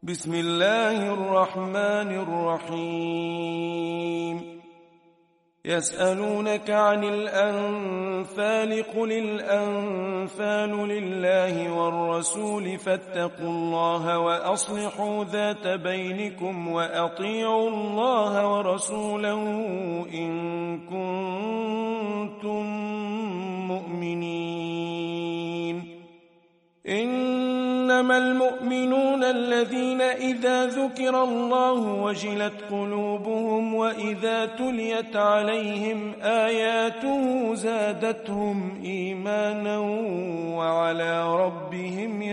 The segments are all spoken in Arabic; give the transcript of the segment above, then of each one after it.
بسم الله الرحمن الرحيم. يسألونك عن الأنفال قل الأنفال لله والرسول فاتقوا الله وأصلحوا ذات بينكم وأطيعوا الله ورسوله إن كنتم مؤمنين. إنما المؤمنون الذين إذا ذكر الله وجلت قلوبهم وإذا تليت عليهم آياته زادتهم إيمانا وعلى ربهم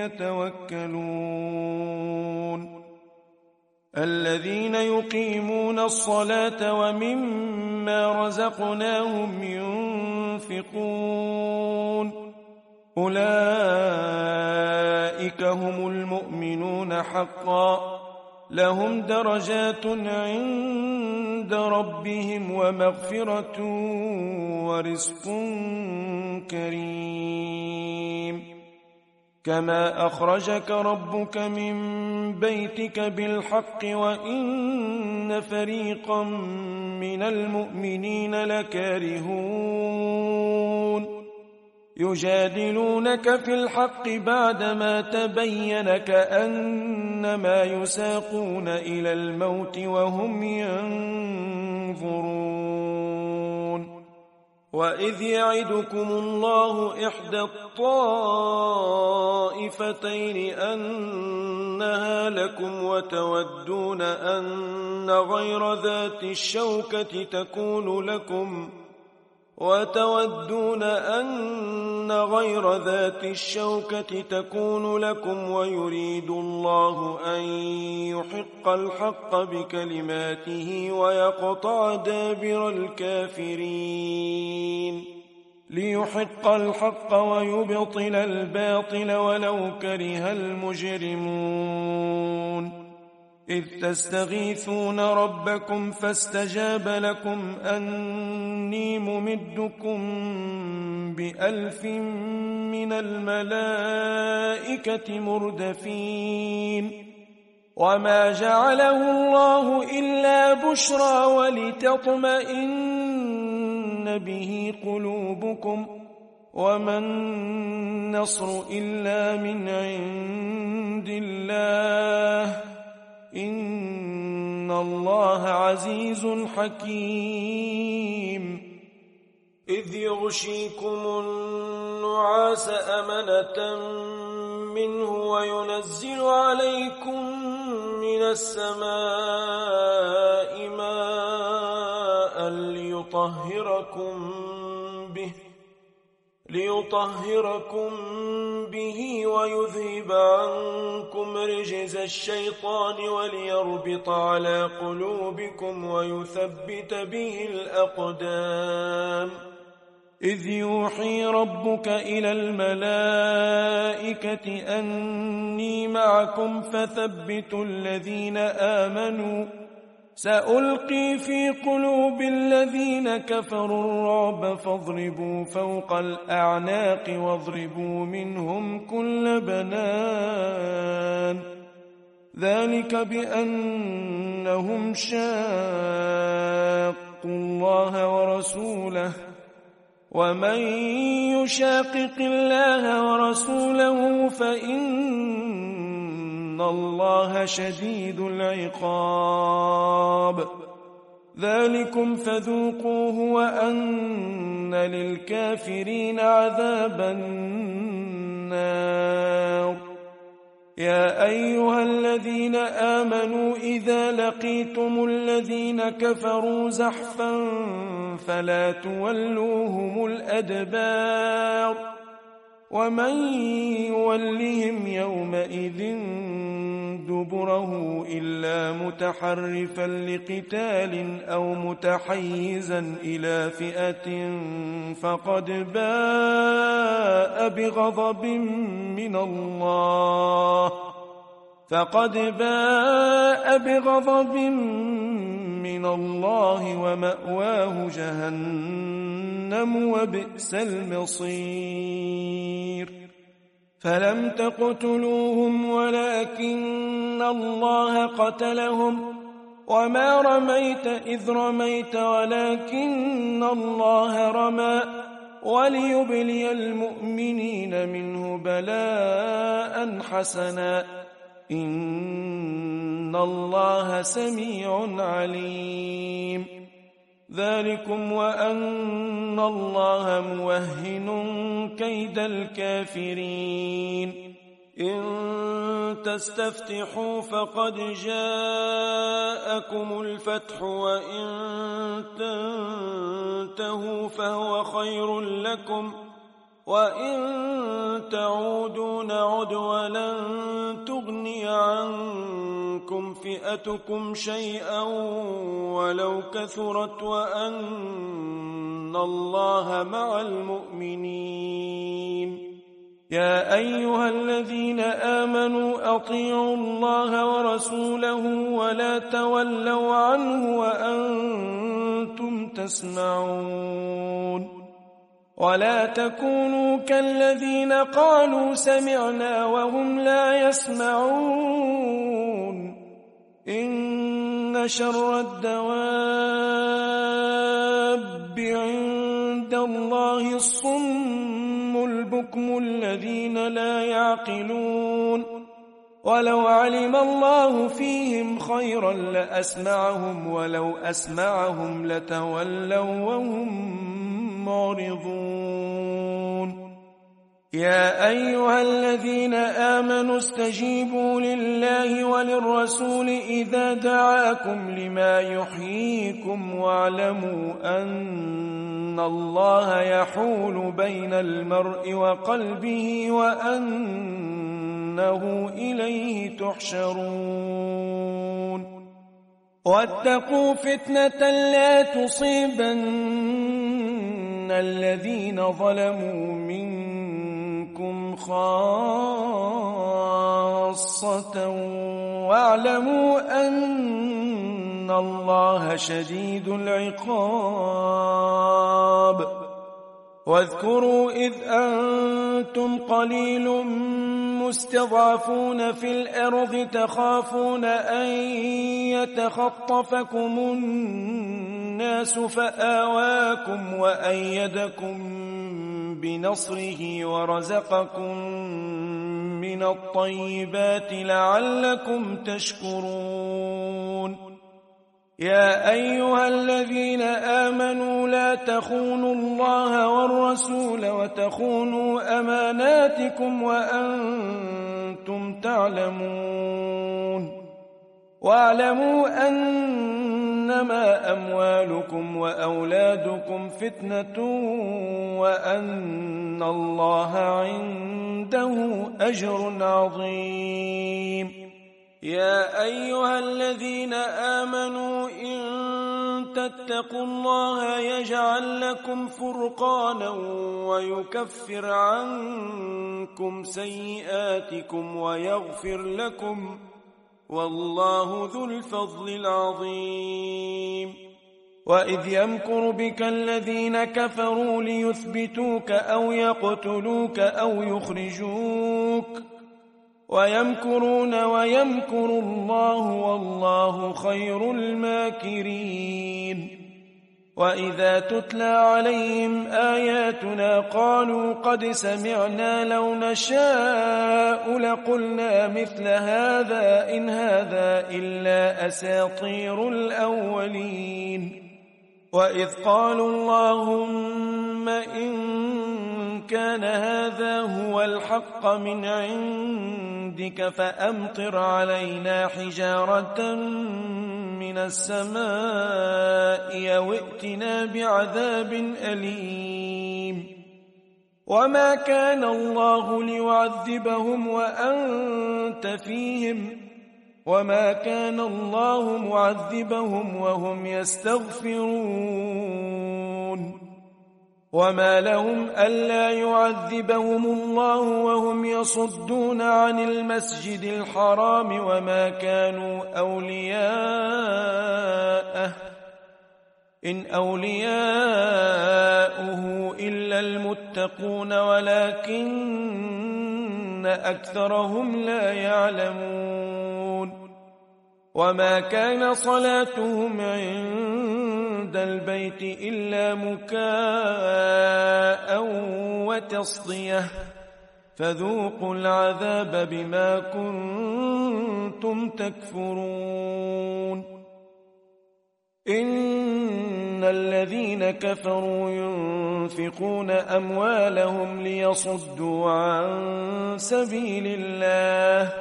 يتوكلون. الذين يقيمون الصلاة ومما رزقناهم ينفقون أولئك هم المؤمنون حقا لهم درجات عند ربهم ومغفرة ورزق كريم. كما أخرجك ربك من بيتك بالحق وإن فريقا من المؤمنين لكارهون يجادلونك في الحق بعدما تبين كأنما يساقون إلى الموت وهم ينظرون. وإذ يعدكم الله إحدى الطائفتين أنها لكم وتودون أن غير ذات الشوكة تكون لكم ويريد الله أن يحق الحق بكلماته ويقطع دابر الكافرين ليحق الحق ويبطل الباطل ولو كره المجرمون. إذ تستغيثون ربكم فاستجاب لكم أني ممدكم ب1000 من الملائكة مردفين. وما جعله الله إلا بشرى ولتطمئن به قلوبكم وما النصر إلا من عند الله إن الله عزيز حكيم. إذ يغشيكم النعاس أمنة منه وينزل عليكم من السماء ماء ليطهركم به ويذهب عنكم رجز الشيطان وليربط على قلوبكم ويثبت به الأقدام. إذ يوحي ربك إلى الملائكة أني معكم فثبتوا الذين آمنوا سألقي في قلوب الذين كفروا الرعب فاضربوا فوق الأعناق واضربوا منهم كل بنان. ذلك بأنهم شاقوا الله ورسوله ومن يشاقق الله ورسوله فإن الله شديد العقاب. ذلكم فذوقوه وأن للكافرين عذاب النار. يا أيها الذين آمنوا إذا لقيتم الذين كفروا زحفا فلا تولوهم الأدبار ومن يولهم يومئذ دبره إلا متحرفا لقتال أو متحيزا إلى فئة فقد باء بغضب من الله ومأواه جهنم وبئس المصير. فلم تقتلوهم ولكن الله قتلهم وما رميت إذ رميت ولكن الله رمى وليبلي المؤمنين منه بلاء حسنا إن الله سميع عليم ذلكم وأن الله موهن كيد الكافرين إن تستفتحوا فقد جاءكم الفتح وإن تنتهوا فهو خير لكم وإن تعودوا نعد ولن تغني عنكم فئتكم شيئا ولو كثرت وأن الله مع المؤمنين يا أيها الذين آمنوا أطيعوا الله ورسوله ولا تولوا عنه وأنتم تسمعون ولا تكونوا كالذين قالوا سمعنا وهم لا يسمعون إن شر الدواب عند الله الصم البكم الذين لا يعقلون ولو علم الله فيهم خيرا لأسمعهم ولو أسمعهم لتولوا وهم معرضون يا أيها الذين آمنوا استجيبوا لله وللرسول إذا دعاكم لما يحييكم واعلموا أن الله يحول بين المرء وقلبه وأنه إليه تحشرون واتقوا فتنة لا تصيبن الذين ظلموا منكم خاصة واعلموا أن الله شديد العقاب واذكروا إذ أنتم قليل مستضعفون في الأرض تخافون أن يتخطفكم الناس فآواكم وأيدكم بنصره ورزقكم من الطيبات لعلكم تشكرون يا أيها الذين آمنوا لا تخونوا الله والرسول وتخونوا أماناتكم وأنتم تعلمون واعلموا أنما أموالكم وأولادكم فتنة وأن الله عنده أجر عظيم يا أيها الذين آمنوا إن تتقوا الله يجعل لكم فرقانا ويكفر عنكم سيئاتكم ويغفر لكم والله ذو الفضل العظيم وإذ يمكر بك الذين كفروا ليثبتوك أو يقتلوك أو يخرجوك ويمكرون ويمكر الله والله خير الماكرين وإذا تتلى عليهم آياتنا قالوا قد سمعنا لو نشاء لقلنا مثل هذا إن هذا إلا أساطير الأولين وإذ قالوا اللهم إن كان هذا هو الحق من عندك فأمطر علينا حجارة من السماء أو ائتنا بعذاب أليم وما كان الله ليعذبهم وأنت فيهم وما كان الله معذبهم وهم يستغفرون وما لهم ألا يعذبهم الله وهم يصدون عن المسجد الحرام وما كانوا أولياءه إن أولياؤه إلا المتقون ولكن أكثرهم لا يعلمون وما كان صلاتهم عند البيت إلا مكاء وتصدية فذوقوا العذاب بما كنتم تكفرون إن الذين كفروا ينفقون أموالهم ليصدوا عن سبيل الله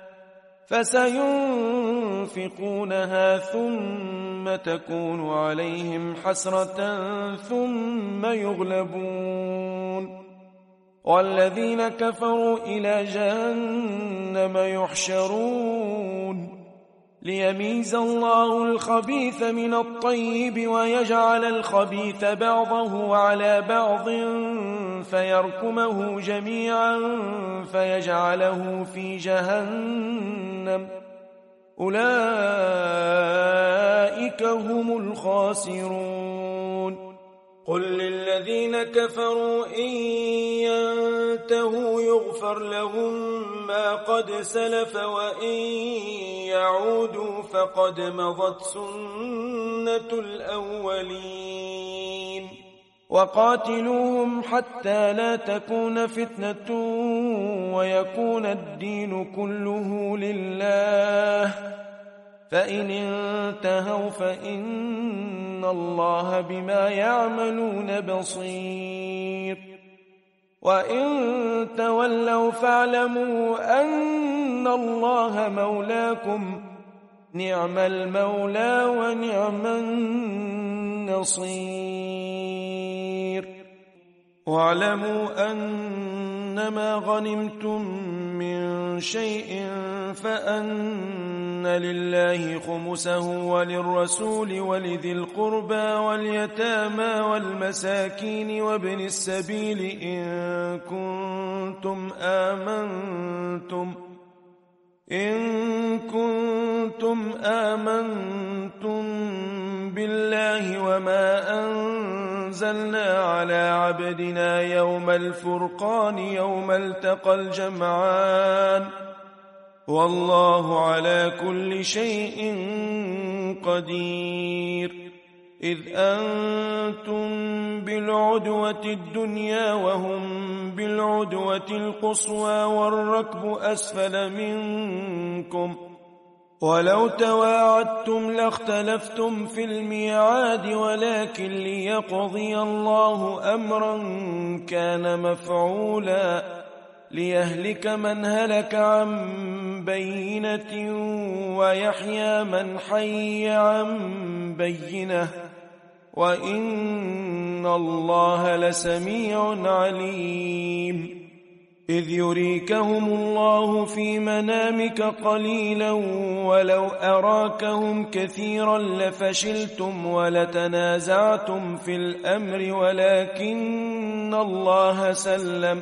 فسينفقونها ثم تكون عليهم حسرة ثم يغلبون والذين كفروا إلى جهنم يحشرون ليميز الله الخبيث من الطيب ويجعل الخبيث بعضه على بعض فيركمه جميعا فيجعله في جهنم أولئك هم الخاسرون قل للذين كفروا إن ينتهوا يغفر لهم ما قد سلف وإن يعودوا فقد مضت سنة الأولين وقاتلوهم حتى لا تكون فتنة ويكون الدين كله لله فإن انتهوا فإن الله بما يعملون بصير وإن تولوا فاعلموا أن الله مولاكم نعم المولى ونعم النصير واعلموا أنما غنمتم من شيء فأن لله خمسه وللرسول ولذي القربى واليتامى والمساكين وابن السبيل إن كنتم آمنتم بالله وما أنزلنا على عبدنا يوم الفرقان يوم التقى الجمعان والله على كل شيء قدير إذ أنتم بالعدوة الدنيا وهم بالعدوة القصوى والركب أسفل منكم ولو تواعدتم لاختلفتم في الميعاد ولكن ليقضي الله أمرا كان مفعولا ليهلك من هلك عن بينة ويحيى من حي عن بينة وإن الله لسميع عليم إذ يريكهم الله في منامك قليلا ولو أراكهم كثيرا لفشلتم ولتنازعتم في الأمر ولكن الله سلم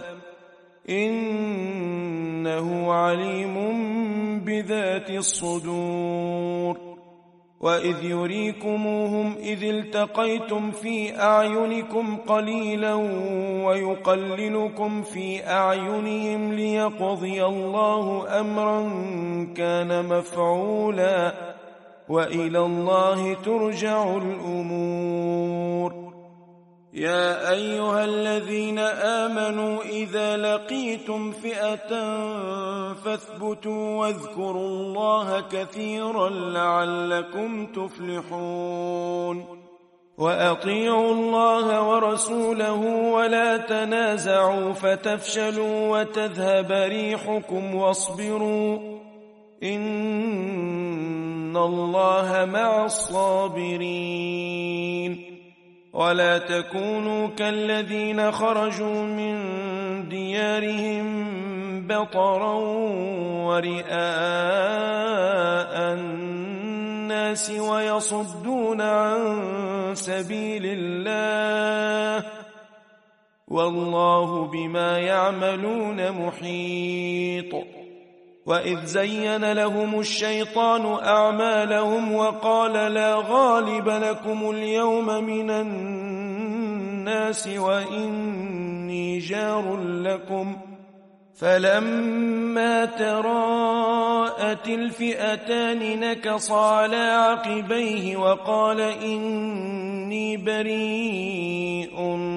إنه عليم بذات الصدور وإذ يريكموهم إذ التقيتم في أعينكم قليلا ويقللكم في أعينهم ليقضي الله أمرا كان مفعولا وإلى الله ترجع الأمور يا أيها الذين آمنوا إذا لقيتم فئة فاثبتوا واذكروا الله كثيرا لعلكم تفلحون وأطيعوا الله ورسوله ولا تنازعوا فتفشلوا وتذهب ريحكم واصبروا إن الله مع الصابرين ولا تكونوا كالذين خرجوا من ديارهم بطرا ورئاء الناس ويصدون عن سبيل الله والله بما يعملون محيط وإذ زين لهم الشيطان أعمالهم وقال لا غالب لكم اليوم من الناس وإني جار لكم فلما تراءت الفئتان نكص على عقبيه وقال إني بريء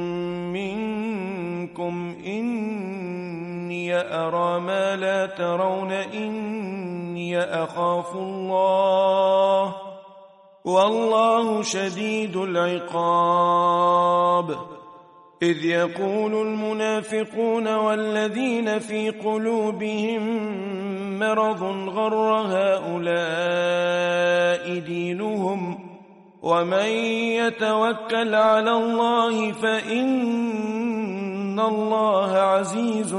منكم إني أرى ما لا ترون إني أخاف الله والله شديد العقاب. إذ يقول المنافقون والذين في قلوبهم مرض غر هؤلاء دينهم ومن يتوكل على الله فإن الله عزيز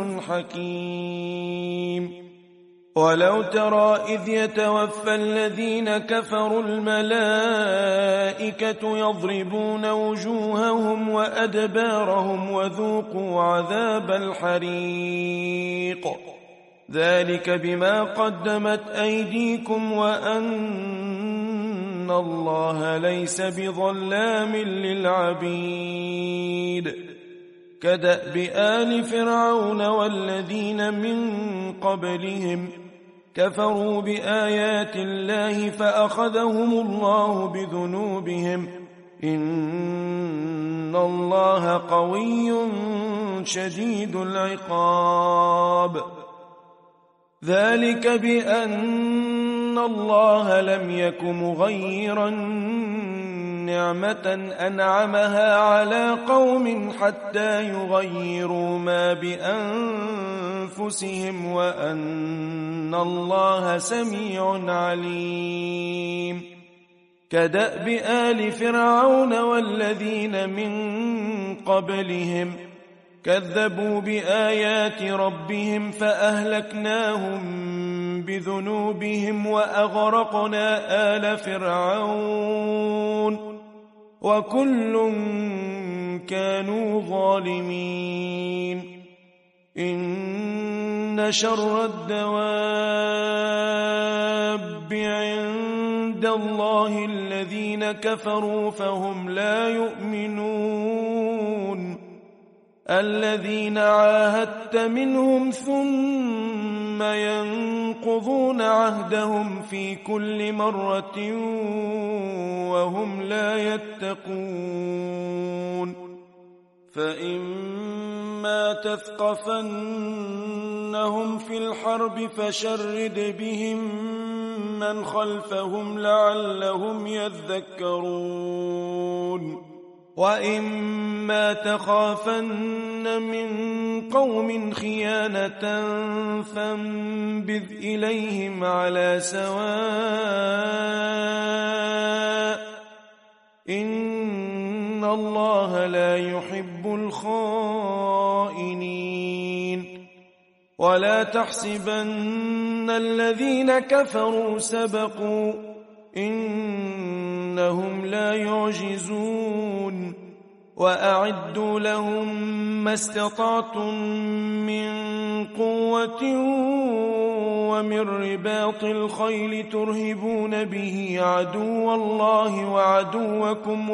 حكيم. ولو ترى إذ يتوفى الذين كفروا الملائكة يضربون وجوههم وأدبارهم وذوقوا عذاب الحريق ذلك بما قدمت أيديكم وأن الله ليس بظلام للعبيد. كدأب آل فرعون والذين من قبلهم كفروا بآيات الله فأخذهم الله بذنوبهم إن الله قوي شديد العقاب. ذلك بأن الله لم يك مغيرا نعمة أنعمها على قوم حتى يغيروا ما بأنفسهم وأن الله سميع عليم. كدأب آل فرعون والذين من قبلهم كذبوا بآيات ربهم فأهلكناهم بذنوبهم وأغرقنا آل فرعون وكل كانوا ظالمين. إن شر الدواب عند الله الذين كفروا فهم لا يؤمنون. الذين عاهدت منهم ثم ينقضون عهدهم في كل مرة وهم لا يتقون. فإما تثقفنهم في الحرب فشرد بهم من خلفهم لعلهم يذكرون. وإما تخافن من قوم خيانة فانبذ إليهم على سواء إن الله لا يحب الخائنين. ولا تحسبن الذين كفروا سبقوا إنهم لا يعجزون. وأعدوا لهم ما استطعتم من قوة ومن رباط الخيل ترهبون به عدو الله وعدوكم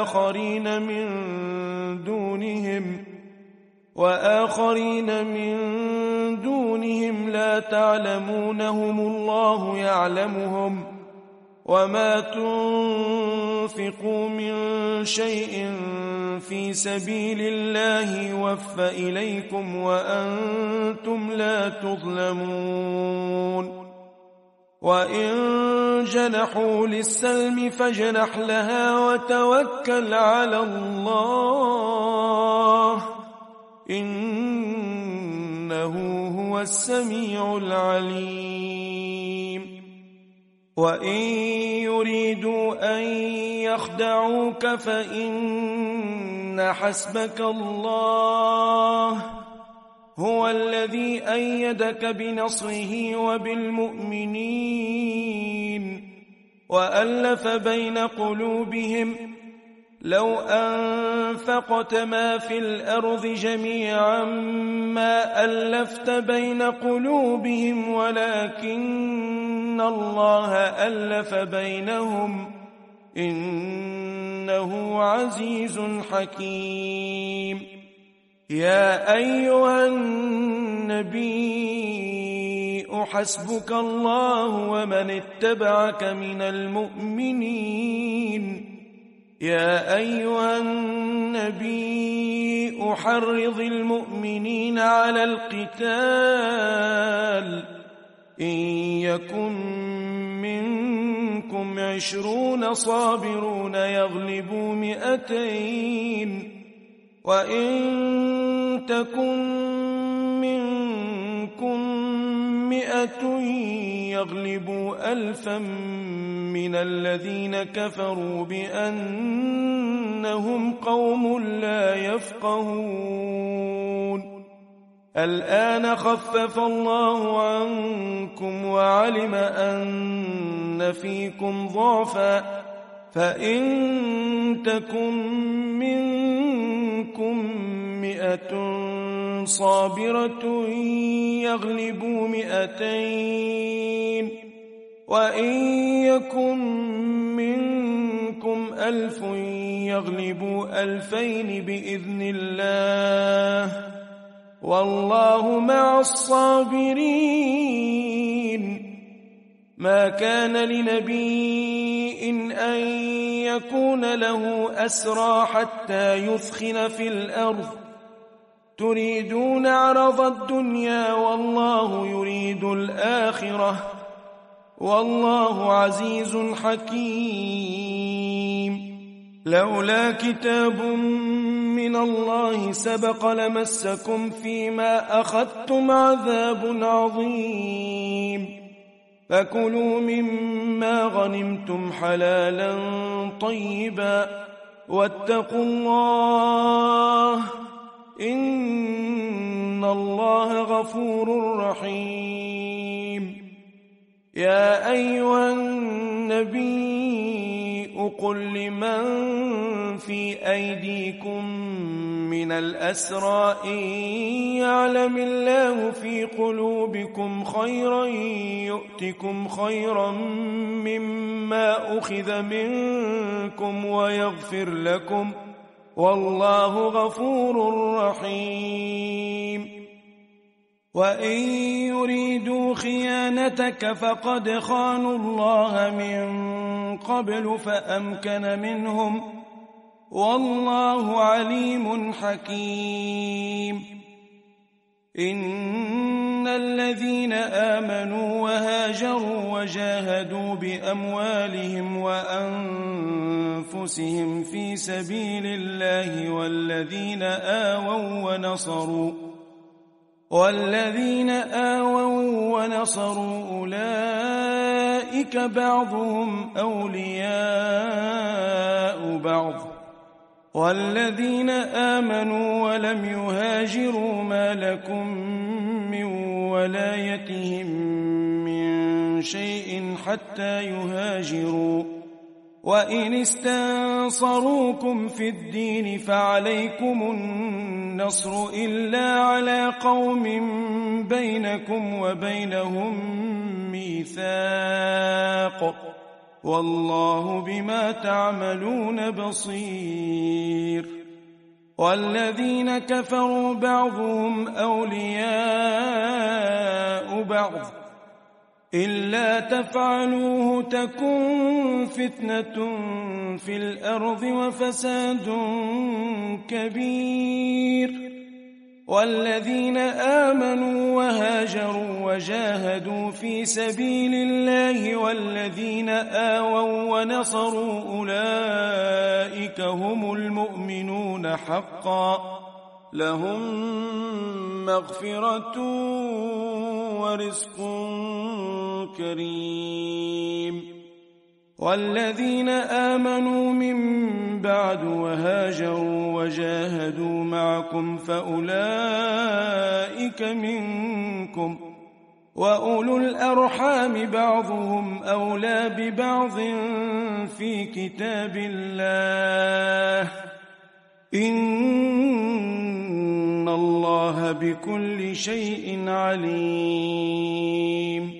وآخرين من دونهم لا تعلمونهم الله يعلمهم. وما تنفقوا من شيء في سبيل الله يوفى إليكم وأنتم لا تظلمون. وإن جنحوا للسلم فاجنح لها وتوكل على الله إنه هو السميع العليم. وإن يريدوا أن يخدعوك فإن حسبك الله هو الذي أيدك بنصره وبالمؤمنين وألف بين قلوبهم لو أنفقت ما في الأرض جميعا ما ألفت بين قلوبهم ولكن الله ألف بينهم إنه عزيز حكيم. يا أيها الناس النبي حسبك الله ومن اتبعك من المؤمنين يا أيها النبي حرض المؤمنين على القتال إن يكن منكم 20 صابرون يغلبوا 200 وإن تكن منكم 100 يغلبوا 1000 من الذين كفروا بأنهم قوم لا يفقهون الآن خفف الله عنكم وعلم أن فيكم ضعفا فإن تكن منكم 100 صابرة يغلبوا 200 وإن يكن منكم 1000 يغلبوا 2000 بإذن الله والله مع الصابرين ما كان لنبي أن يكون له أسرى حتى يثخن في الأرض تريدون عرض الدنيا والله يريد الآخرة والله عزيز حكيم لولا كتاب من الله سبق لمسكم فيما أخذتم عذاب عظيم فكلوا مما غنمتم حلالا طيبا واتقوا الله إن الله غفور رحيم يا أيها النبي قل لمن في أيديكم من الأسرى إن يعلم الله في قلوبكم خيرا يؤتكم خيرا مما أخذ منكم ويغفر لكم والله غفور رحيم وإن يريدوا خيانتك فقد خانوا الله من قبل فأمكن منهم والله عليم حكيم إن الذين آمنوا وهاجروا وجاهدوا بأموالهم وأنفسهم في سبيل الله والذين آووا ونصروا أولئك بعضهم أولياء بعض والذين آمنوا ولم يهاجروا ما لكم من ولايتهم من شيء حتى يهاجروا وإن استنصروكم في الدين فعليكم النصر إلا على قوم بينكم وبينهم ميثاق والله بما تعملون بصير والذين كفروا بعضهم أولياء بعض إلا تفعلوه تكن فتنة في الأرض وفساد كبير والذين آمنوا وهاجروا وجاهدوا في سبيل الله والذين آووا ونصروا أولئك هم المؤمنون حقا لهم مغفرة ورزق كريم والذين آمنوا من بعد وهاجروا وجاهدوا معكم فأولئك منكم وأولو الأرحام بعضهم أولى ببعض في كتاب الله إن الله بكل شيء عليم